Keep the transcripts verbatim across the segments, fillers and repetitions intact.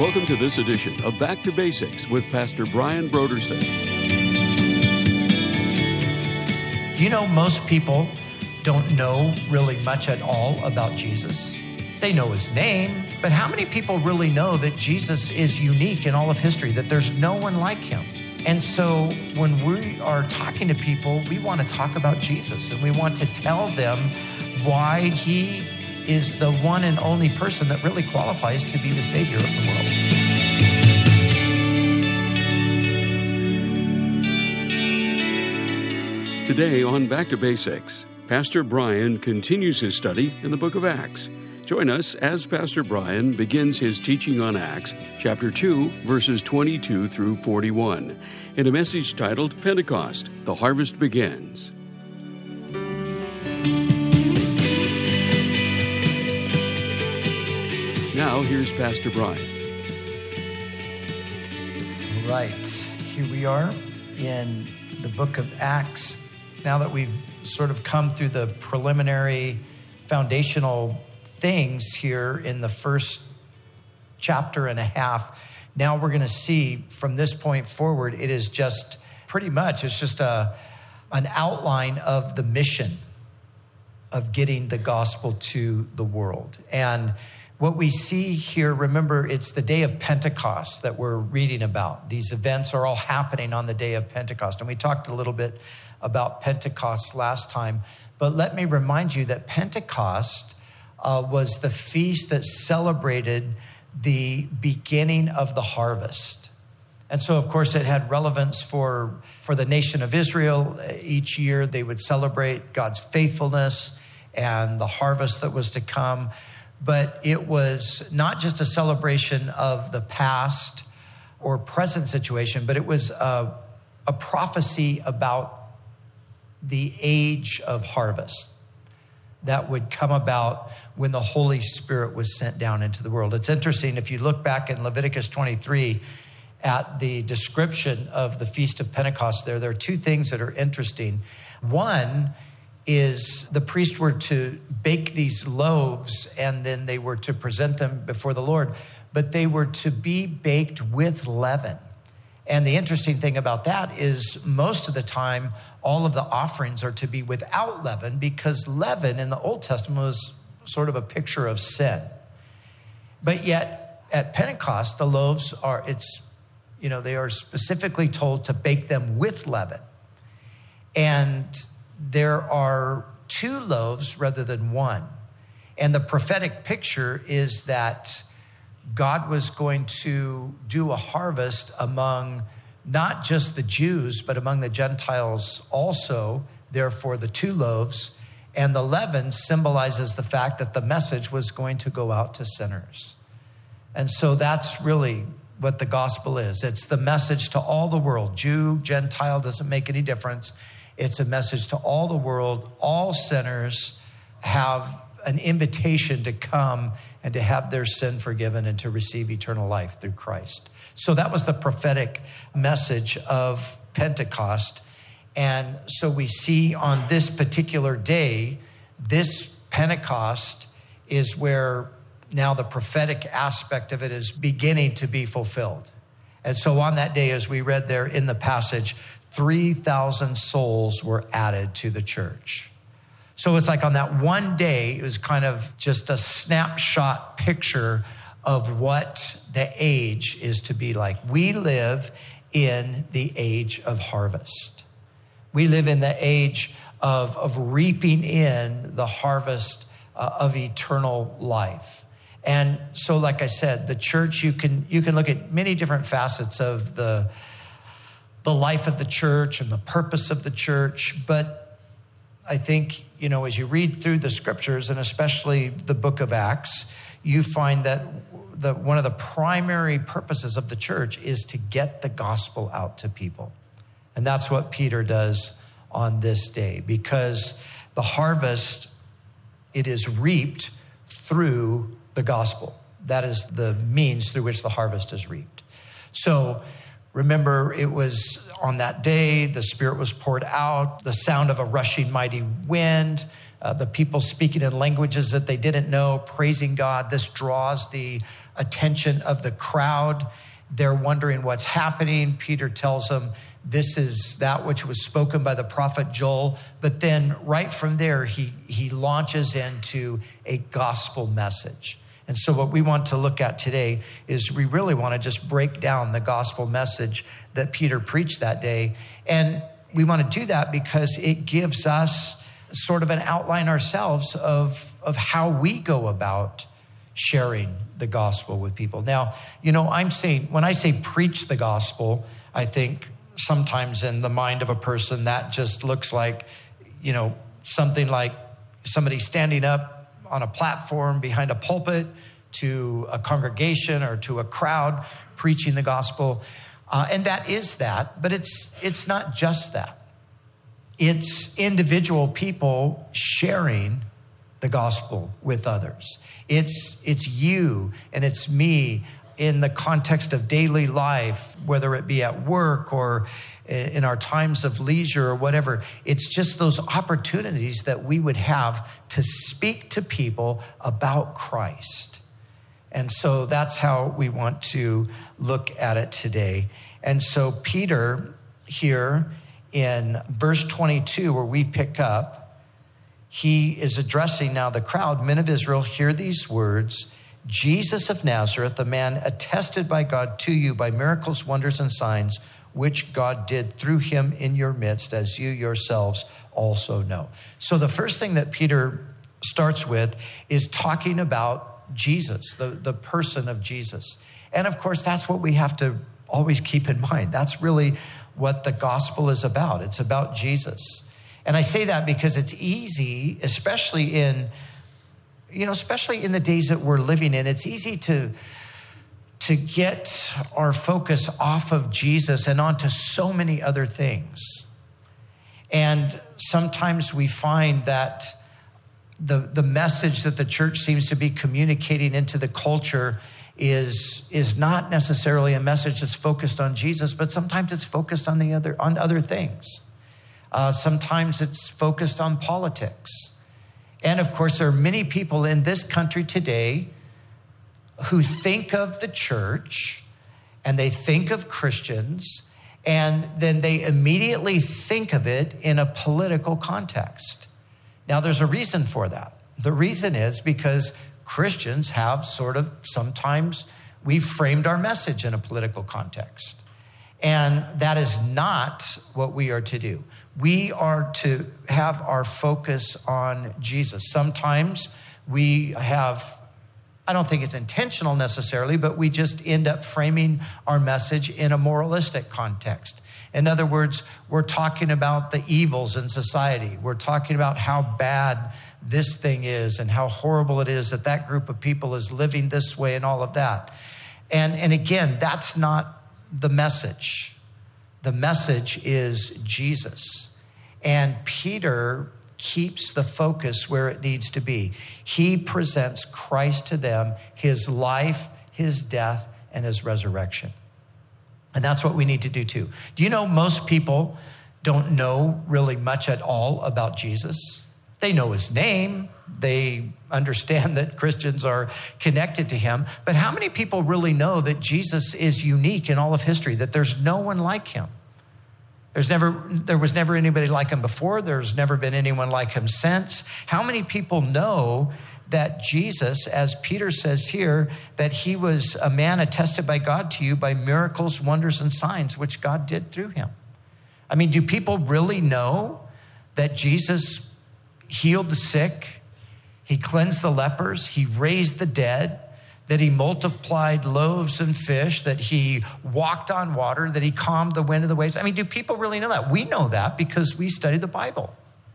Welcome to this edition of Back to Basics with Pastor Brian Brodersen. You know, most people don't know really much at all about Jesus. They know his name, but how many people really know that Jesus is unique in all of history, that there's no one like him? And so when we are talking to people, we want to talk about Jesus, and we want to tell them why he is the one and only person that really qualifies to be the Savior of the world. Today on Back to Basics, Pastor Brian continues his study in the book of Acts. Join us as Pastor Brian begins his teaching on Acts, chapter two, verses twenty-two through forty-one, in a message titled Pentecost, The Harvest Begins. Now, here's Pastor Brian. All right, here we are in the book of Acts. Now that we've sort of come through the preliminary foundational things here in the first chapter and a half, now we're going to see from this point forward, it is just pretty much, it's just a an outline of the mission of getting the gospel to the world. And what we see here, remember, it's the day of Pentecost that we're reading about. These events are all happening on the day of Pentecost. And we talked a little bit about Pentecost last time. But let me remind you that Pentecost uh, was the feast that celebrated the beginning of the harvest. And so, of course, it had relevance for, for the nation of Israel. Each year they would celebrate God's faithfulness and the harvest that was to come. But it was not just a celebration of the past or present situation, but it was a, a prophecy about the age of harvest that would come about when the Holy Spirit was sent down into the world. It's interesting, if you look back in Leviticus twenty-three at the description of the Feast of Pentecost there, there are two things that are interesting. One is the priest were to bake these loaves and then they were to present them before the Lord, but they were to be baked with leaven. And the interesting thing about that is most of the time, all of the offerings are to be without leaven, because leaven in the Old Testament was sort of a picture of sin. But yet at Pentecost, the loaves are, it's, you know, they are specifically told to bake them with leaven. And there are two loaves rather than one. And the prophetic picture is that God was going to do a harvest among not just the Jews, but among the Gentiles also. Therefore, the two loaves and the leaven symbolizes the fact that the message was going to go out to sinners. And so that's really what the gospel is. It's the message to all the world. Jew, Gentile, doesn't make any difference. It's a message to all the world. All sinners have an invitation to come and to have their sin forgiven and to receive eternal life through Christ. So that was the prophetic message of Pentecost. And so we see on this particular day, this Pentecost is where now the prophetic aspect of it is beginning to be fulfilled. And so on that day, as we read there in the passage, three thousand souls were added to the church. So it's like on that one day, it was kind of just a snapshot picture of what the age is to be like. We live in the age of harvest. We live in the age of, of reaping in the harvest uh, of eternal life. And so, like I said, the church, you can you can look at many different facets of the the life of the church and the purpose of the church. But I think, you know, as you read through the scriptures, and especially the book of Acts, you find that the, one of the primary purposes of the church is to get the gospel out to people. And that's what Peter does on this day, because the harvest, it is reaped through the gospel. That is the means through which the harvest is reaped. So remember, it was on that day, the Spirit was poured out, the sound of a rushing mighty wind, uh, the people speaking in languages that they didn't know, praising God. This draws the attention of the crowd. They're wondering what's happening. Peter tells them this is that which was spoken by the prophet Joel. But then right from there, he, he launches into a gospel message. And so what we want to look at today is we really want to just break down the gospel message that Peter preached that day. And we want to do that because it gives us sort of an outline ourselves of, of how we go about sharing the gospel with people. Now, you know, I'm saying, when I say preach the gospel, I think sometimes in the mind of a person that just looks like, you know, something like somebody standing up on a platform behind a pulpit to a congregation or to a crowd preaching the gospel. Uh, and that is that, but it's it's not just that. It's individual people sharing the gospel with others. It's it's you and it's me in the context of daily life, whether it be at work or in our times of leisure or whatever. It's just those opportunities that we would have to speak to people about Christ. And so that's how we want to look at it today. And so Peter here in verse twenty-two, where we pick up, he is addressing now the crowd. Men of Israel, hear these words. Jesus of Nazareth, the man attested by God to you by miracles, wonders, and signs, which God did through him in your midst, as you yourselves also know. So the first thing that Peter starts with is talking about Jesus, the, the person of Jesus. And of course, that's what we have to always keep in mind. That's really what the gospel is about. It's about Jesus. And I say that because it's easy, especially in, you know, especially in the days that we're living in, it's easy to to get our focus off of Jesus and onto so many other things. And sometimes we find that the, the message that the church seems to be communicating into the culture is, is not necessarily a message that's focused on Jesus, but sometimes it's focused on the other, on other things. Uh, sometimes it's focused on politics. And of course, there are many people in this country today who think of the church and they think of Christians, and then they immediately think of it in a political context. Now, there's a reason for that. The reason is because Christians have sort of, sometimes we've framed our message in a political context. And that is not what we are to do. We are to have our focus on Jesus. Sometimes we have, I don't think it's intentional necessarily, but we just end up framing our message in a moralistic context. In other words, we're talking about the evils in society. We're talking about how bad this thing is and how horrible it is that that group of people is living this way and all of that. And, and again, that's not the message. The message is Jesus. And Peter keeps the focus where it needs to be. He presents Christ to them, his life, his death, and his resurrection. And that's what we need to do too. Do you know most people don't know really much at all about Jesus? They know his name. They understand that Christians are connected to him. But how many people really know that Jesus is unique in all of history, that there's no one like him? There's never, there was never anybody like him before. There's never been anyone like him since. How many people know that Jesus, as Peter says here, that he was a man attested by God to you by miracles, wonders, and signs, which God did through him? I mean, do people really know that Jesus healed the sick, he cleansed the lepers, he raised the dead, that he multiplied loaves and fish, that he walked on water, that he calmed the wind of the waves? I mean, do people really know that? We know that because we study the Bible.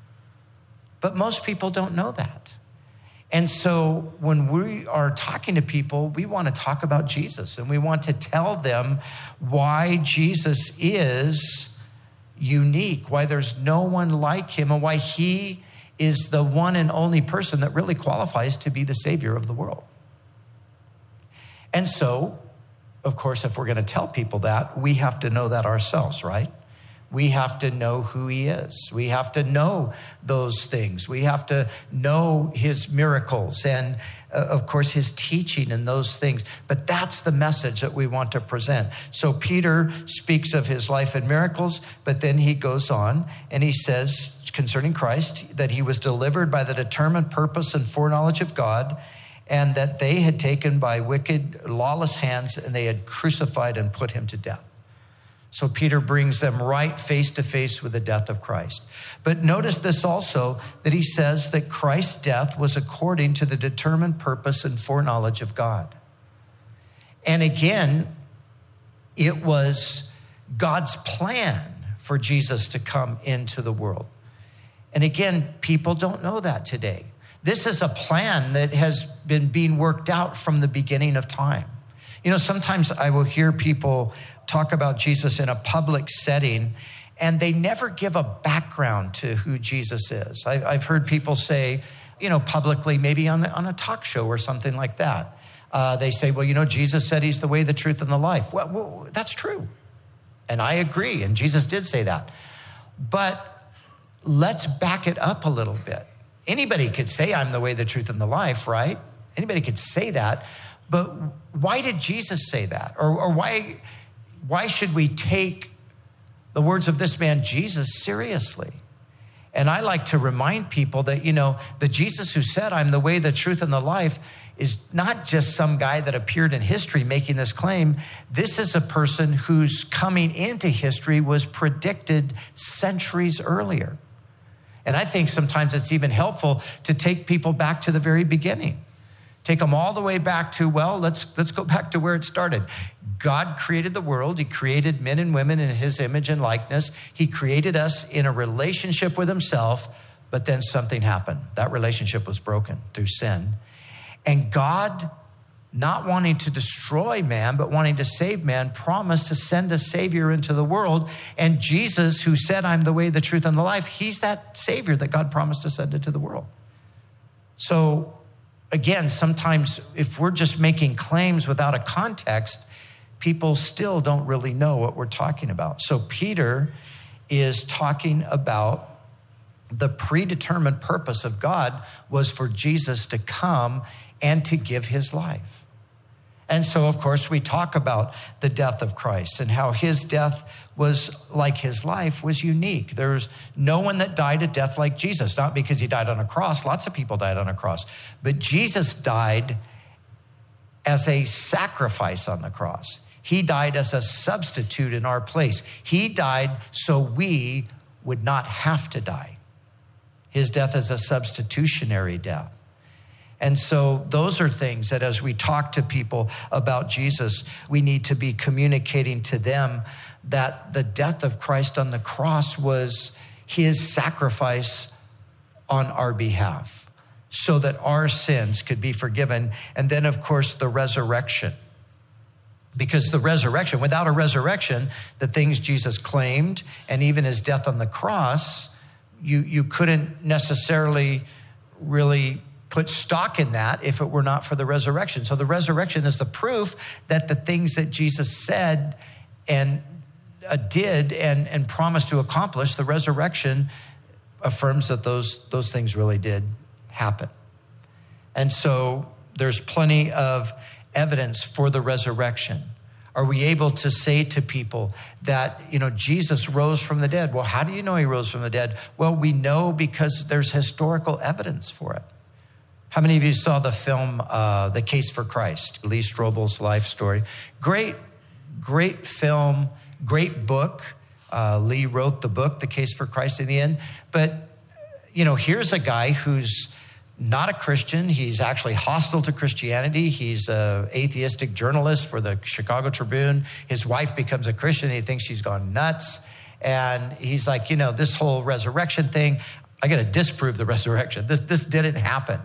But most people don't know that. And so when we are talking to people, we want to talk about Jesus, and we want to tell them why Jesus is unique, why there's no one like him, and why he is the one and only person that really qualifies to be the Savior of the world. And so, of course, if we're going to tell people that, we have to know that ourselves, right? we have to know who he is. We have to know those things. We have to know his miracles and, uh, of course, his teaching and those things. But that's the message that we want to present. So Peter speaks of his life and miracles, but then he goes on and he says concerning Christ that he was delivered by the determined purpose and foreknowledge of God, and that they had taken by wicked, lawless hands, and they had crucified and put him to death. So Peter brings them right face to face with the death of Christ. But notice this also, that he says that Christ's death was according to the determined purpose and foreknowledge of God. And again, it was God's plan for Jesus to come into the world. And again, people don't know that today. This is a plan that has been being worked out from the beginning of time. You know, sometimes I will hear people talk about Jesus in a public setting, and they never give a background to who Jesus is. I've heard people say, you know, publicly, maybe on, the, on a talk show or something like that. Uh, they say, well, you know, Jesus said he's the way, the truth, and the life. Well, well, that's true. And I agree, and Jesus did say that. But let's back it up a little bit. Anybody could say I'm the way, the truth, and the life, right? Anybody could say that. But why did Jesus say that? Or, or why, why should we take the words of this man, Jesus, seriously? And I like to remind people that, you know, the Jesus who said, I'm the way, the truth, and the life is not just some guy that appeared in history making this claim. This is a person whose coming into history was predicted centuries earlier. And I think sometimes it's even helpful to take people back to the very beginning. Take them all the way back to, well, let's let's go back to where it started. God created the world. He created men and women in his image and likeness. He created us in a relationship with himself, but then something happened. That relationship was broken through sin. And God, not wanting to destroy man, but wanting to save man, promised to send a Savior into the world. And Jesus, who said, I'm the way, the truth, and the life, he's that Savior that God promised to send into the world. So again, sometimes if we're just making claims without a context, people still don't really know what we're talking about. So Peter is talking about the predetermined purpose of God was for Jesus to come and to give his life. And so, of course, we talk about the death of Christ and how his death was, like his life, was unique. There's no one that died a death like Jesus, not because he died on a cross. Lots of people died on a cross. But Jesus died as a sacrifice on the cross. He died as a substitute in our place. He died so we would not have to die. His death is a substitutionary death. And so those are things that as we talk to people about Jesus, we need to be communicating to them that the death of Christ on the cross was his sacrifice on our behalf so that our sins could be forgiven. And then, of course, the resurrection. Because the resurrection, without a resurrection, the things Jesus claimed and even his death on the cross, you, you couldn't necessarily really put stock in that if it were not for the resurrection. So the resurrection is the proof that the things that Jesus said and uh, did and, and promised to accomplish, the resurrection affirms that those, those things really did happen. And so there's plenty of evidence for the resurrection. Are we able to say to people that, you know, Jesus rose from the dead? Well, how do you know he rose from the dead? Well, we know because there's historical evidence for it. How many of you saw the film, uh, The Case for Christ, Lee Strobel's life story? Great, great film, great book. Uh, Lee wrote the book, The Case for Christ, in the end. But, you know, here's a guy who's not a Christian. He's actually hostile to Christianity. He's an atheistic journalist for the Chicago Tribune. His wife becomes a Christian. He thinks she's gone nuts. And he's like, you know, this whole resurrection thing, I got to disprove the resurrection. This, this didn't happen.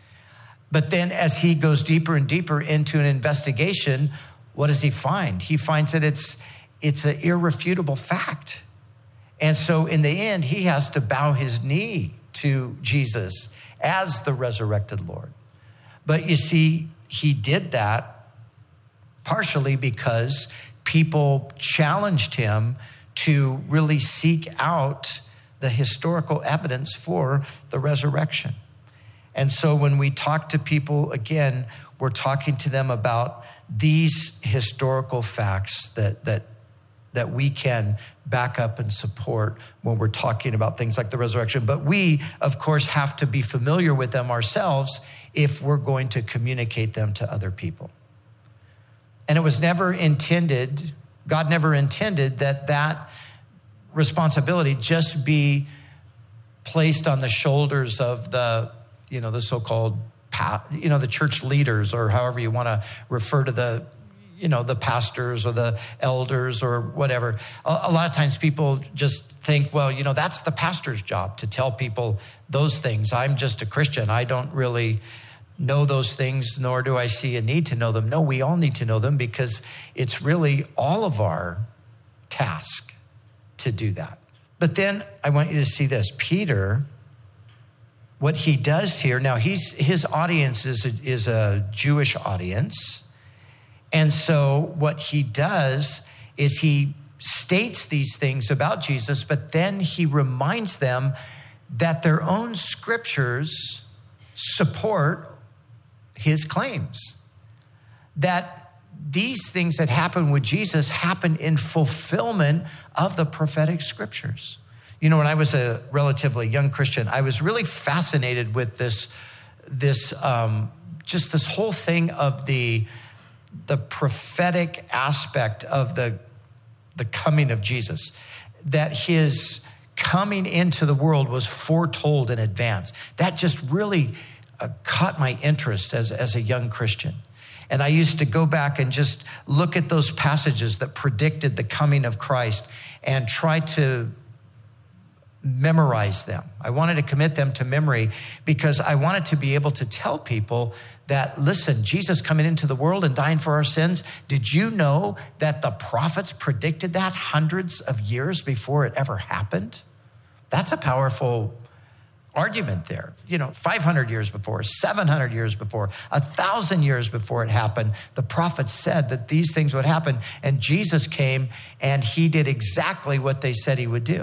But then as he goes deeper and deeper into an investigation, what does he find? He finds that it's it's an irrefutable fact. And so in the end, he has to bow his knee to Jesus as the resurrected Lord. But you see, he did that partially because people challenged him to really seek out the historical evidence for the resurrection. And so when we talk to people, again, we're talking to them about these historical facts that that that we can back up and support when we're talking about things like the resurrection. But we, of course, have to be familiar with them ourselves if we're going to communicate them to other people. And it was never intended, God never intended that that responsibility just be placed on the shoulders of the, you know, the so-called, you know, the church leaders, or however you want to refer to the, you know, the pastors or the elders or whatever. A, a lot of times people just think, well, you know, that's the pastor's job to tell people those things. I'm just a Christian. I don't really know those things, nor do I see a need to know them. No, we all need to know them because it's really all of our task to do that. But then I want you to see this. Peter, what he does here, now he's his audience is a, is a Jewish audience. And so what he does is he states these things about Jesus, but then he reminds them that their own scriptures support his claims. That these things that happened with Jesus happened in fulfillment of the prophetic scriptures. You know, when I was a relatively young Christian, I was really fascinated with this, this um, just this whole thing of the the prophetic aspect of the, the coming of Jesus, that his coming into the world was foretold in advance. That just really uh, caught my interest as, as a young Christian. And I used to go back and just look at those passages that predicted the coming of Christ and try to memorize them. I wanted to commit them to memory because I wanted to be able to tell people that, listen, Jesus coming into the world and dying for our sins, did you know that the prophets predicted that hundreds of years before it ever happened? That's a powerful argument there. You know, five hundred years before, seven hundred years before, one thousand years before it happened, the prophets said that these things would happen, and Jesus came and he did exactly what they said he would do.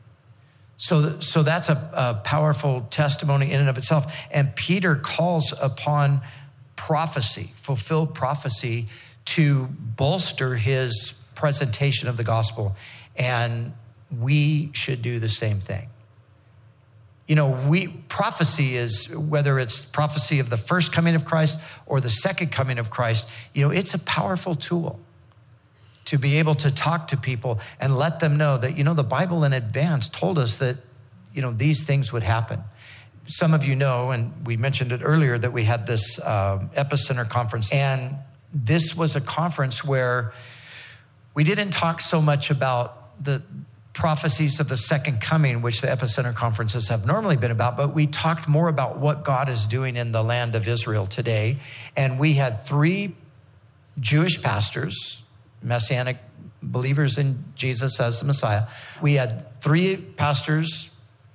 So, so that's a, a powerful testimony in and of itself. And Peter calls upon prophecy, fulfilled prophecy, to bolster his presentation of the gospel. And we should do the same thing. You know, we prophecy is, whether it's prophecy of the first coming of Christ or the second coming of Christ, you know, it's a powerful tool to be able to talk to people and let them know that, you know, the Bible in advance told us that, you know, these things would happen. Some of you know, and we mentioned it earlier, that we had this um, Epicenter conference. And this was a conference where we didn't talk so much about the prophecies of the second coming, which the Epicenter conferences have normally been about, but we talked more about what God is doing in the land of Israel today. And we had three Jewish pastors, Messianic believers in Jesus as the Messiah. We had three pastors,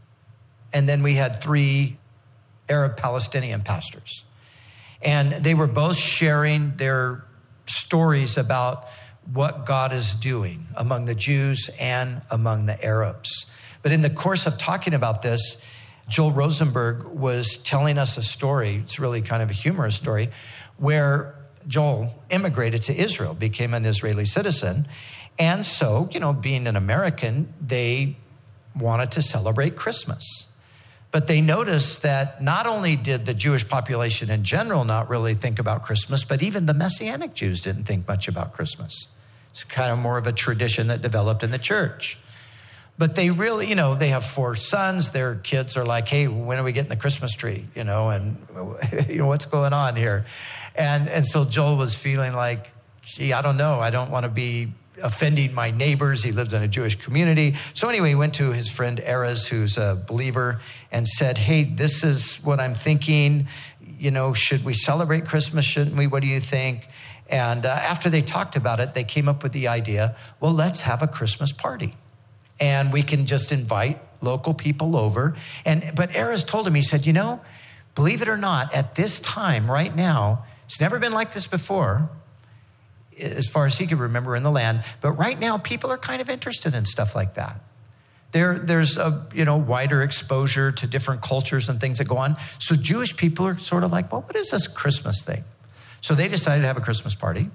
and then we had three Arab Palestinian pastors. And they were both sharing their stories about what God is doing among the Jews and among the Arabs. But in the course of talking about this, Joel Rosenberg was telling us a story. It's really kind of a humorous story, where Joel immigrated to Israel, became an Israeli citizen. And so, you know, being an American, they wanted to celebrate Christmas. But they noticed that not only did the Jewish population in general not really think about Christmas, but even the Messianic Jews didn't think much about Christmas. It's kind of more of a tradition that developed in the church. But they really, you know, they have four sons. Their kids are like, hey, when are we getting the Christmas tree? You know, and, you know, what's going on here? And and so Joel was feeling like, gee, I don't know. I don't want to be offending my neighbors. He lives in a Jewish community. So anyway, he went to his friend Erez, who's a believer, and said, hey, this is what I'm thinking. You know, should we celebrate Christmas? Shouldn't we? What do you think? And uh, after they talked about it, they came up with the idea, well, let's have a Christmas party. And we can just invite local people over. And but Erez told him, he said, you know, believe it or not, at this time right now, it's never been like this before. as far as he could remember in the land. But right now, people are kind of interested in stuff like that. There, there's a you know wider exposure to different cultures and things that go on. So Jewish people are sort of like, well, what is this Christmas thing? So they decided to have a Christmas party.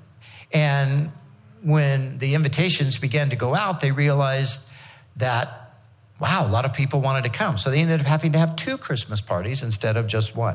And when the invitations began to go out, they realized that, wow, a lot of people wanted to come. So they ended up having to have two Christmas parties instead of just one.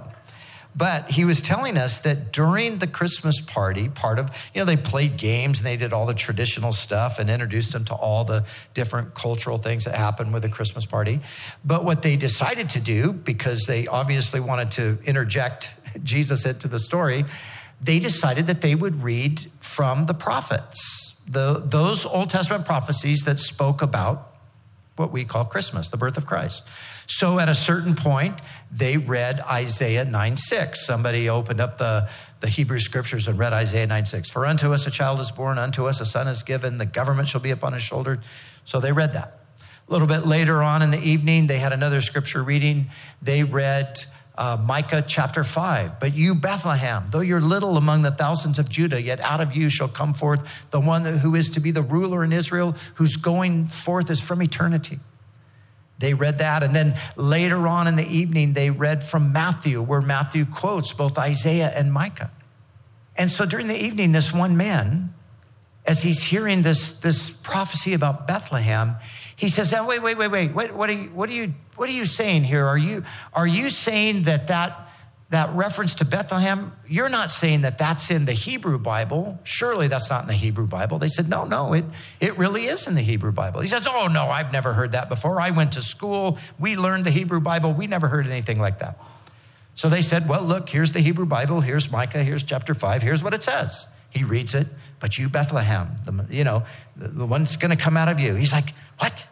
But he was telling us that during the Christmas party, part of, you know, they played games and they did all the traditional stuff and introduced them to all the different cultural things that happen with a Christmas party. But what they decided to do, because they obviously wanted to interject Jesus into the story, they decided that they would read from the prophets, the, those Old Testament prophecies that spoke about what we call Christmas, the birth of Christ. So at a certain point, they read Isaiah nine six. Somebody opened up the, the Hebrew scriptures and read Isaiah nine six. For unto us a child is born, unto us a son is given, the government shall be upon his shoulder. So they read that. A little bit later on in the evening, they had another scripture reading. They read uh, Micah chapter five. But you, Bethlehem, though you're little among the thousands of Judah, yet out of you shall come forth the one who is to be the ruler in Israel, whose going forth is from eternity. They read that. And then later on in the evening, they read from Matthew, where Matthew quotes both Isaiah and Micah. And so during the evening, this one man, as he's hearing this, this prophecy about Bethlehem, he says, oh, wait, wait, wait, wait. What, what, are you, what, are you, what are you saying here? Are you, are you saying that, that that reference to Bethlehem, you're not saying that that's in the Hebrew Bible? Surely that's not in the Hebrew Bible. They said, no, no, it, it really is in the Hebrew Bible. He says, oh, no, I've never heard that before. I went to school. We learned the Hebrew Bible. We never heard anything like that. So they said, well, look, here's the Hebrew Bible. Here's Micah. Here's chapter five. Here's what it says. He reads it. But you, Bethlehem, the, you know, the, the one that's going to come out of you. He's like, what?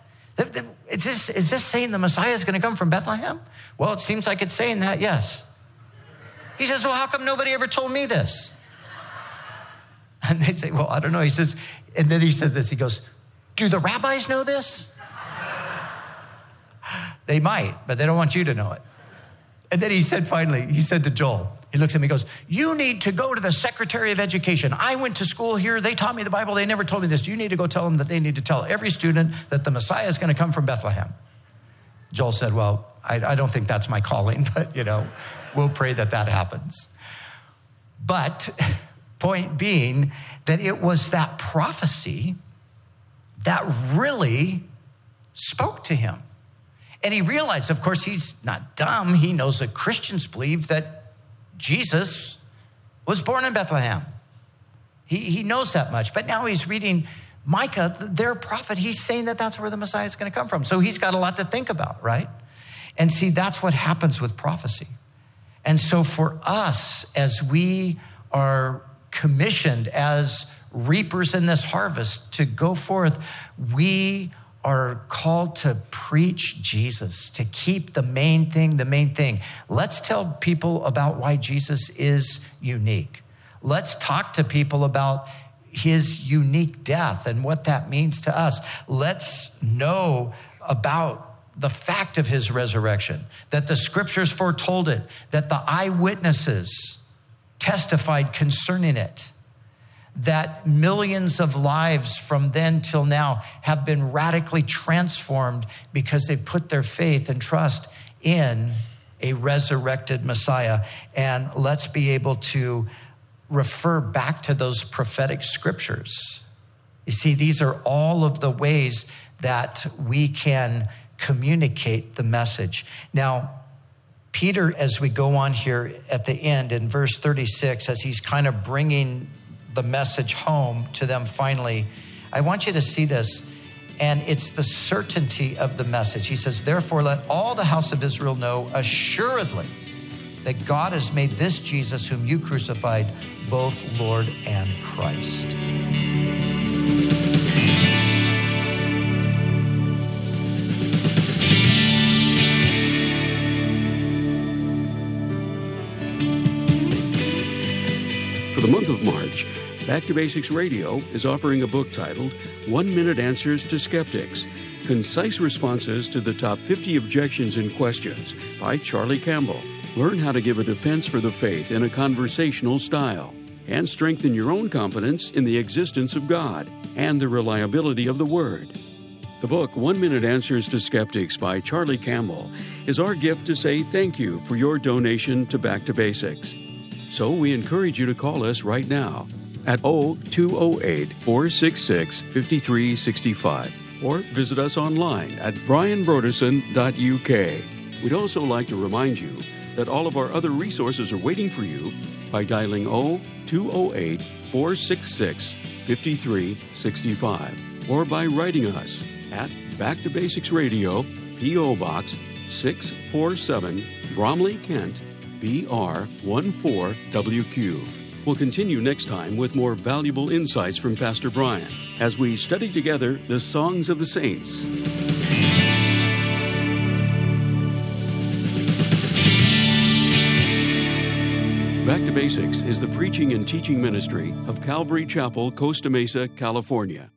Is this, is this saying the Messiah is going to come from Bethlehem? Well, it seems like it's saying that, yes. He says, well, how come nobody ever told me this? And they'd say, well, I don't know. He says, and then he says this, he goes, do the rabbis know this? They might, but they don't want you to know it. And then he said, finally, he said to Joel, he looks at me, he goes, you need to go to the Secretary of Education. I went to school here. They taught me the Bible. They never told me this. You need to go tell them that they need to tell every student that the Messiah is going to come from Bethlehem. Joel said, well, I, I don't think that's my calling, but, you know, we'll pray that that happens. But point being that it was that prophecy that really spoke to him. And he realized, of course, he's not dumb. He knows that Christians believe that Jesus was born in Bethlehem. He, he knows that much. But now he's reading Micah, their prophet. He's saying that that's where the Messiah is going to come from. So he's got a lot to think about, right? And see, that's what happens with prophecy. And so for us, as we are commissioned as reapers in this harvest to go forth, we are called to preach Jesus, to keep the main thing, the main thing. Let's tell people about why Jesus is unique. Let's talk to people about his unique death and what that means to us. Let's know about the fact of his resurrection, that the scriptures foretold it, that the eyewitnesses testified concerning it, that millions of lives from then till now have been radically transformed because they put their faith and trust in a resurrected Messiah. And let's be able to refer back to those prophetic scriptures. You see, these are all of the ways that we can communicate the message. Now, Peter, as we go on here at the end in verse thirty-six, as he's kind of bringing the message home to them finally, I want you to see this, and it's the certainty of the message. He says, therefore, let all the house of Israel know assuredly that God has made this Jesus whom you crucified both Lord and Christ. For the month of March, Back to Basics Radio is offering a book titled One Minute Answers to Skeptics, Concise Responses to the Top fifty Objections and Questions by Charlie Campbell. Learn how to give a defense for the faith in a conversational style. and strengthen your own confidence in the existence of God and the reliability of the Word. The book, One Minute Answers to Skeptics by Charlie Campbell, is our gift to say thank you for your donation to Back to Basics. So we encourage you to call us right now at oh two oh eight, four six six, five three six five or visit us online at brian broderson dot u k. We'd also like to remind you that all of our other resources are waiting for you by dialing oh two oh eight, four six six, five three six five or by writing us at Back to Basics Radio, P O. Box six four seven, Bromley, Kent, B R one four W Q. We'll continue next time with more valuable insights from Pastor Brian as we study together the Songs of the Saints. Back to Basics is the preaching and teaching ministry of Calvary Chapel, Costa Mesa, California.